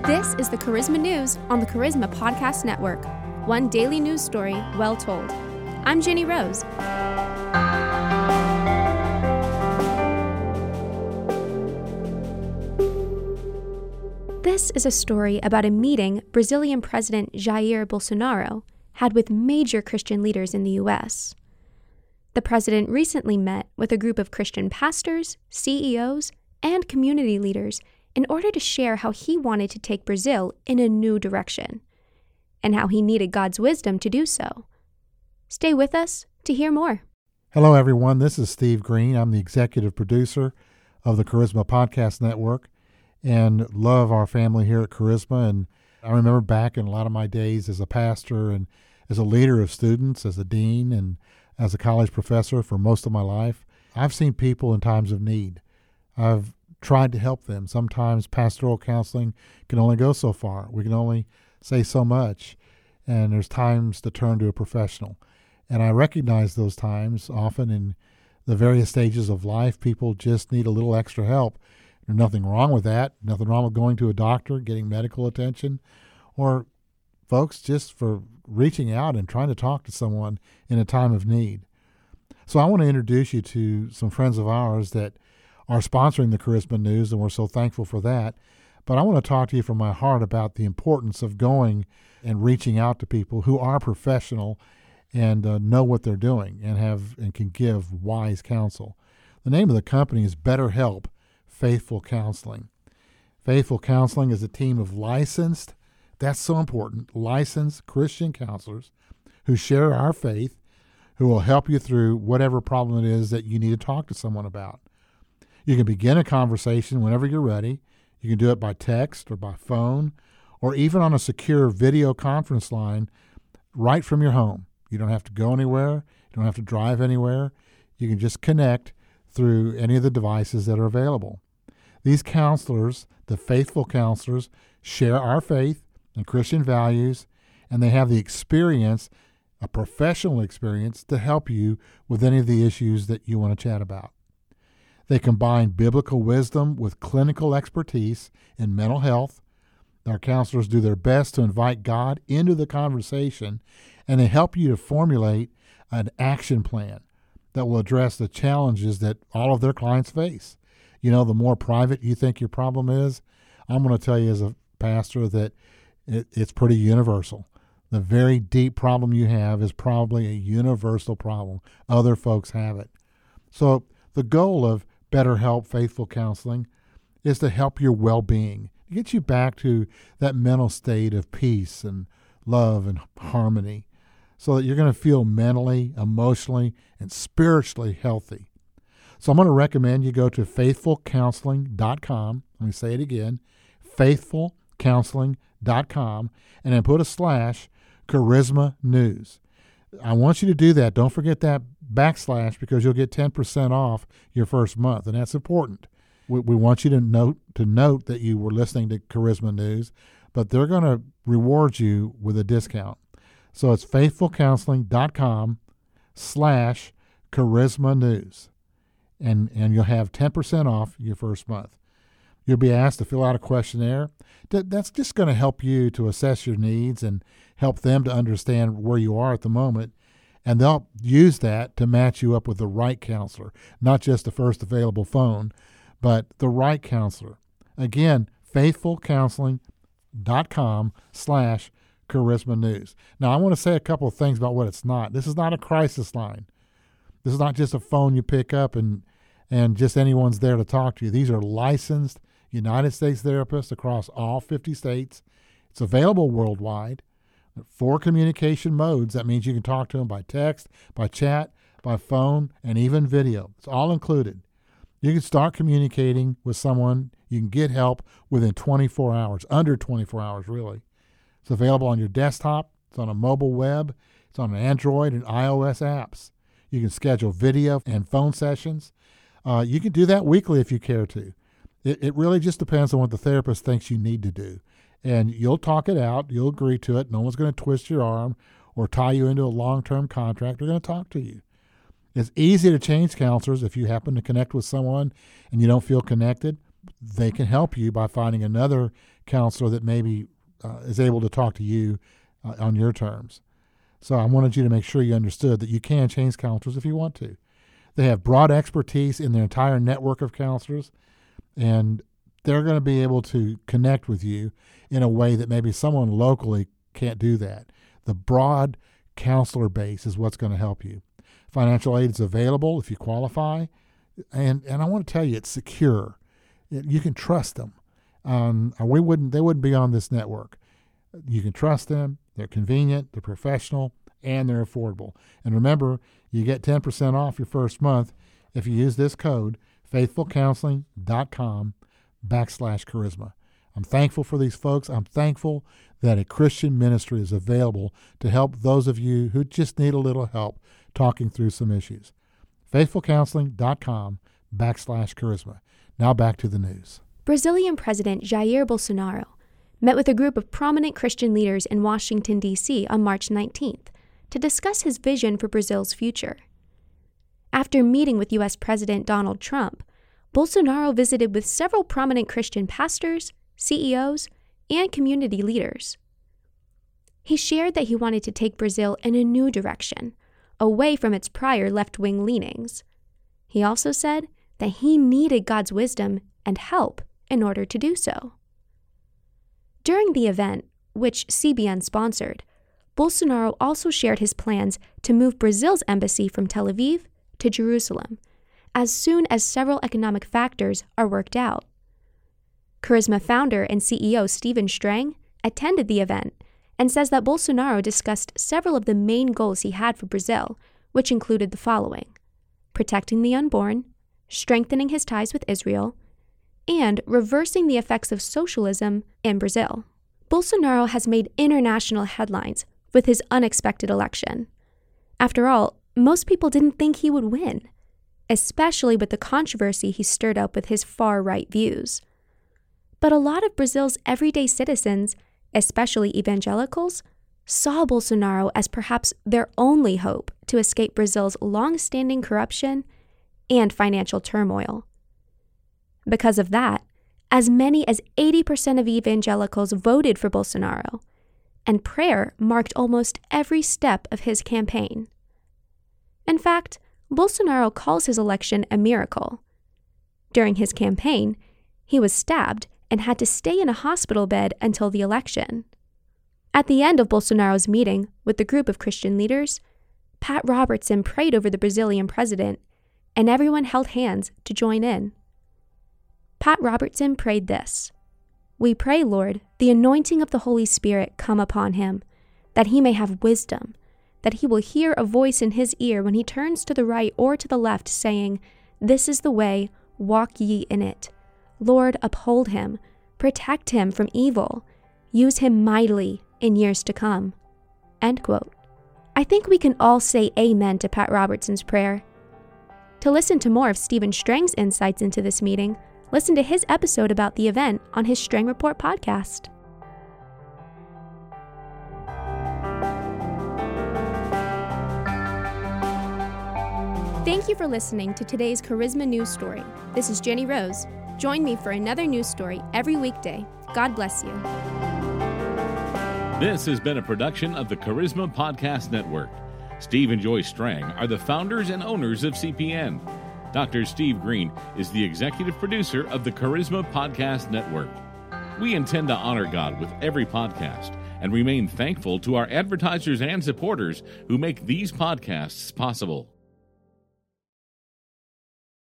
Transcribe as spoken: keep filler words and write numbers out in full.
This is the Charisma News on the Charisma Podcast Network. One daily news story well told. I'm Jenny Rose. This is a story about a meeting Brazilian President Jair Bolsonaro had with major Christian leaders in the U S. The president recently met with a group of Christian pastors, C E Os, and community leaders in order to share how he wanted to take Brazil in a new direction, and how he needed God's wisdom to do so. Stay with us to hear more. Hello, everyone. This is Steve Green. I'm the executive producer of the Charisma Podcast Network and love our family here at Charisma. And I remember back in a lot of my days as a pastor and as a leader of students, as a dean, and as a college professor for most of my life, I've seen people in times of need. I've tried to help them. Sometimes pastoral counseling can only go so far. We can only say so much, and there's times to turn to a professional. And I recognize those times often in the various stages of life. People just need a little extra help. There's nothing wrong with that. Nothing wrong with going to a doctor, getting medical attention, or folks just for reaching out and trying to talk to someone in a time of need. So I want to introduce you to some friends of ours that are sponsoring the Charisma News, and we're so thankful for that. But I want to talk to you from my heart about the importance of going and reaching out to people who are professional and uh, know what they're doing and have and can give wise counsel. The name of the company is BetterHelp Faithful Counseling. Faithful Counseling is a team of licensed, that's so important, licensed Christian counselors who share our faith, who will help you through whatever problem it is that you need to talk to someone about. You can begin a conversation whenever you're ready. You can do it by text or by phone or even on a secure video conference line right from your home. You don't have to go anywhere. You don't have to drive anywhere. You can just connect through any of the devices that are available. These counselors, the faithful counselors, share our faith and Christian values, and they have the experience, a professional experience, to help you with any of the issues that you want to chat about. They combine biblical wisdom with clinical expertise in mental health. Our counselors do their best to invite God into the conversation, and they help you to formulate an action plan that will address the challenges that all of their clients face. You know, the more private you think your problem is, I'm going to tell you as a pastor that it, it's pretty universal. The very deep problem you have is probably a universal problem. Other folks have it. So the goal of BetterHelp Faithful Counseling is to help your well-being, to get you back to that mental state of peace and love and harmony so that you're going to feel mentally, emotionally, and spiritually healthy. So I'm going to recommend you go to faithful counseling dot com. Let me say it again, faithful counseling dot com, and then put a slash Charisma News. I want you to do that. Don't forget that backslash because you'll get ten percent off your first month, and that's important. We, we want you to note to note that you were listening to Charisma News, but they're going to reward you with a discount. So it's faithful counseling dot com slash Charisma News, and, and you'll have ten percent off your first month. You'll be asked to fill out a questionnaire. That's just going to help you to assess your needs and help them to understand where you are at the moment. And they'll use that to match you up with the right counselor, not just the first available phone, but the right counselor. Again, faithful counseling dot com slash Charisma News. Now, I want to say a couple of things about what it's not. This is not a crisis line. This is not just a phone you pick up and, and just anyone's there to talk to you. These are licensed United States therapists across all fifty states. It's available worldwide. Four communication modes. That means you can talk to them by text, by chat, by phone, and even video. It's all included. You can start communicating with someone. You can get help within twenty-four hours, under twenty-four hours, really. It's available on your desktop. It's on a mobile web. It's on an Android and iOS apps. You can schedule video and phone sessions. Uh, you can do that weekly if you care to. It, it really just depends on what the therapist thinks you need to do. And you'll talk it out. You'll agree to it. No one's going to twist your arm or tie you into a long-term contract. They're going to talk to you. It's easy to change counselors if you happen to connect with someone and you don't feel connected. they can help you by finding another counselor that maybe uh, is able to talk to you uh, on your terms. So I wanted you to make sure you understood that you can change counselors if you want to. They have broad expertise in their entire network of counselors, and they're going to be able to connect with you in a way that maybe someone locally can't do that. The broad counselor base is what's going to help you. Financial aid is available if you qualify, and and I want to tell you it's secure. It, you can trust them. Um, we wouldn't they wouldn't be on this network. You can trust them. They're convenient, they're professional, and they're affordable. And remember, you get ten percent off your first month if you use this code, faithfulcounseling.com backslash charisma. I'm thankful for these folks. I'm thankful that a Christian ministry is available to help those of you who just need a little help talking through some issues. faithfulcounseling.com backslash charisma. Now back to the news. Brazilian President Jair Bolsonaro met with a group of prominent Christian leaders in Washington, D C on March nineteenth to discuss his vision for Brazil's future. After meeting with U S President Donald Trump, Bolsonaro visited with several prominent Christian pastors, C E Os, and community leaders. He shared that he wanted to take Brazil in a new direction, away from its prior left-wing leanings. He also said that he needed God's wisdom and help in order to do so. During the event, which C B N sponsored, Bolsonaro also shared his plans to move Brazil's embassy from Tel Aviv to Jerusalem as soon as several economic factors are worked out. Charisma founder and C E O Stephen Strang attended the event and says that Bolsonaro discussed several of the main goals he had for Brazil, which included the following: protecting the unborn, strengthening his ties with Israel, and reversing the effects of socialism in Brazil. Bolsonaro has made international headlines with his unexpected election. After all, most people didn't think he would win, especially with the controversy he stirred up with his far-right views. But a lot of Brazil's everyday citizens, especially evangelicals, saw Bolsonaro as perhaps their only hope to escape Brazil's long-standing corruption and financial turmoil. Because of that, as many as eighty percent of evangelicals voted for Bolsonaro, and prayer marked almost every step of his campaign. In fact, Bolsonaro calls his election a miracle. During his campaign, he was stabbed and had to stay in a hospital bed until the election. At the end of Bolsonaro's meeting with the group of Christian leaders, Pat Robertson prayed over the Brazilian president, and everyone held hands to join in. Pat Robertson prayed this: "We pray, Lord, the anointing of the Holy Spirit come upon him, that he may have wisdom, that he will hear a voice in his ear when he turns to the right or to the left, saying, 'This is the way, walk ye in it.' Lord, uphold him, protect him from evil, use him mightily in years to come." End quote. I think we can all say amen to Pat Robertson's prayer. To listen to more of Stephen Strang's insights into this meeting, listen to his episode about the event on his Strang Report podcast. Thank you for listening to today's Charisma News Story. This is Jenny Rose. Join me for another news story every weekday. God bless you. This has been a production of the Charisma Podcast Network. Steve and Joy Strang are the founders and owners of C P N. Doctor Steve Green is the executive producer of the Charisma Podcast Network. We intend to honor God with every podcast and remain thankful to our advertisers and supporters who make these podcasts possible.